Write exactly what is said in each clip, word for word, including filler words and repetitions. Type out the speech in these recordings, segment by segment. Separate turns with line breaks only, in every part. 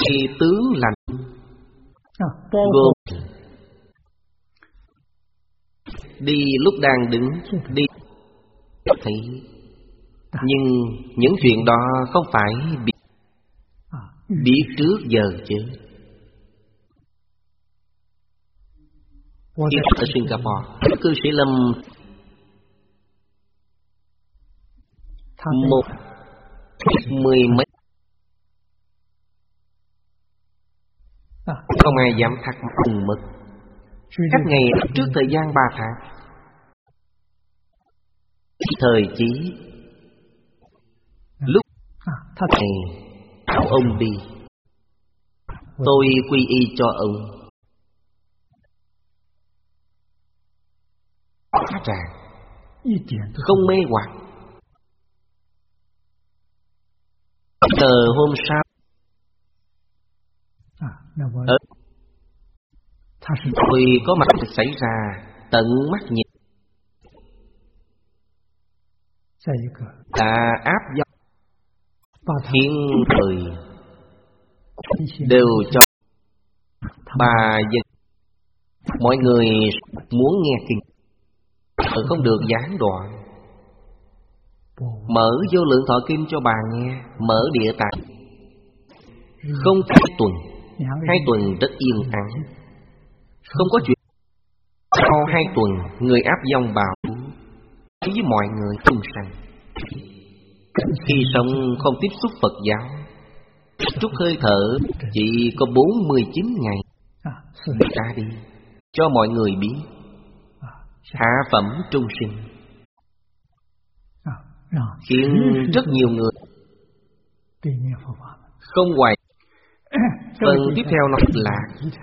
tướng lành gồm đi lúc đang đứng, đi thấy. Nhưng những chuyện đó không phải biết, biết trước giờ chứ. Khi ở Singapore, cư sĩ Lâm một mười mấy, không ai dám thắc mắc mất. Cách ngày trước thời gian ba tháng, thời chí lúc này ông đi, tôi quy y cho ông. Rõ ràng, không mê hoặc. Tờ hôm sau ở tôi có mặt xảy ra tận mắt nhìn. Ta áp dòng khiến người đều cho bà dân. Mọi người muốn nghe kinh không được gián đoạn. Mở Vô Lượng Thọ Kinh cho bà nghe, mở Địa Tạng. Không hai tuần, hai tuần rất yên ắng, không có chuyện. Sau hai tuần, người áp dòng bảo với mọi người tung sanh. Khi sống không tiếp xúc Phật giáo, trút hơi thở chỉ có bốn mươi chín ngày. Ra đi cho mọi người biết hạ phẩm trung sinh, khiến rất nhiều người không hoài. Phần tiếp theo nó là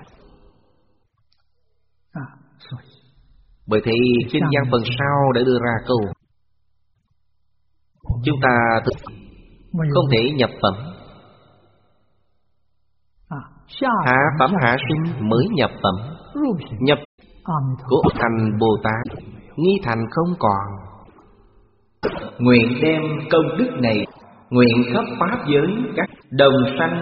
bởi thế kinh văn phần sau đã đưa ra câu chúng ta thực không thể nhập phẩm. Hạ phẩm hạ sinh mới nhập phẩm. Nhập của thành Bồ Tát, nghi thành không còn. Nguyện đem công đức này, nguyện khắp pháp giới các đồng sanh